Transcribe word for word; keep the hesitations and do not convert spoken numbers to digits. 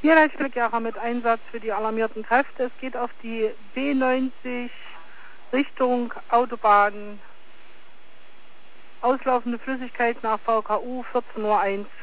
Hier Rechtsverkehr mit Einsatz für die alarmierten Kräfte. Es geht auf die B neunzig Richtung Autobahn. Auslaufende Flüssigkeit nach V K U vierzehn Uhr eins.